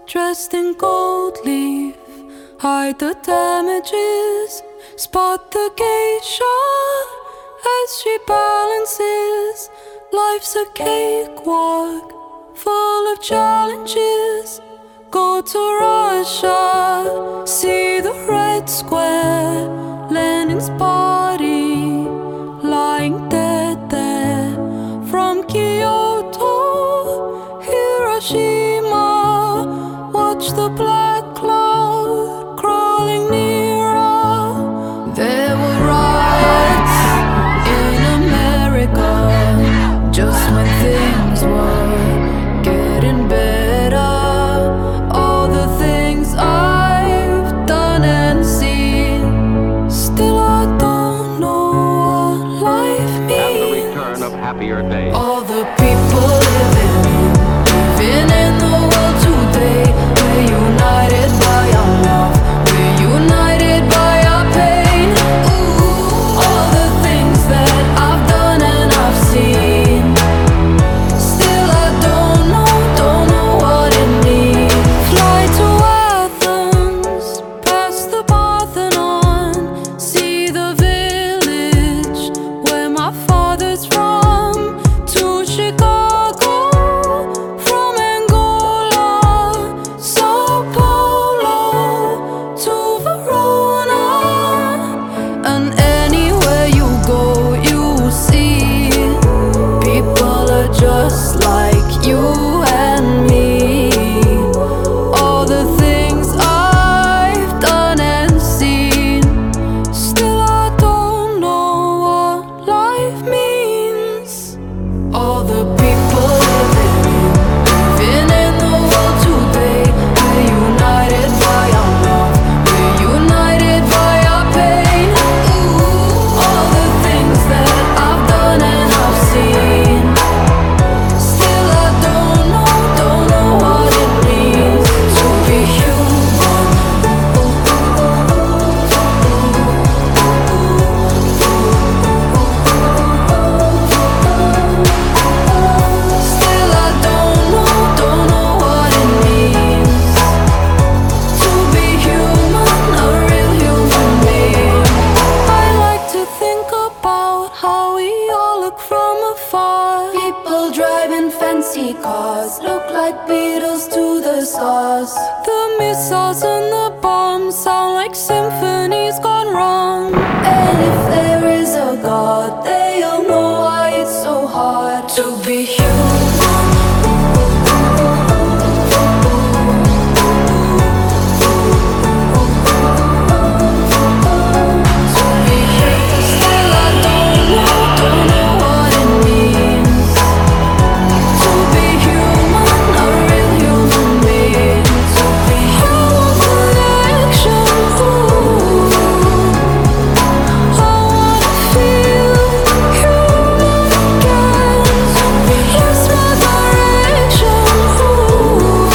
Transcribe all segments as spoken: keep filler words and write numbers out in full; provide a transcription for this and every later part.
dressed in gold leaf, hide the damages, spot the geisha as she balances. Life's a cakewalk full of challenges. Go to Russia, see the Red Square, Lenin's body lying dead there. From Kyoto, Hiroshima, watch the black cloud crawling nearer. There were riots in America just when things were getting better. All the things I've done and seen, still I don't know what life means. And the return of happier days. All the people living, living in the world today, we're united by our love, we're united by our pain. Ooh, all the things that I've done and I've seen, still I don't know, don't know what it means. Fly to Athens, past the Parthenon, see the village where my father's from. To Chicago, from Angola, Sao Paulo to Verona. And anywhere you go, you see people are just like you and me. All the things I've done and seen, still I don't know what life means. All the people living, living in the world today, we're united by our love, we're united by our pain. Ooh, all the things that I've done and I've seen, still I don't know, don't know what it means to be human. Still I don't know, don't know what it means to be human, a real human being. I like to think about how we all look from afar. People driving fancy cars, look like Beatles to the stars. The missiles and the bombs sound like symphonies gone wrong. And if there is a God, they'll know why it's so hard to be human. To be human. Still I don't know, don't know what it means to be human, a real human being. To be human connection. Ooh, I wanna feel human again. To be lost my direction. Ooh,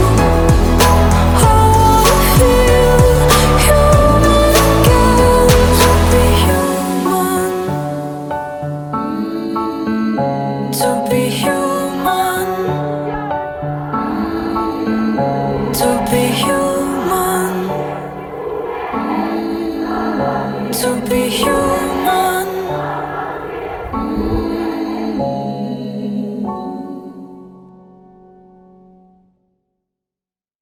I wanna feel human again. To be human, to be human, to be human, to be human.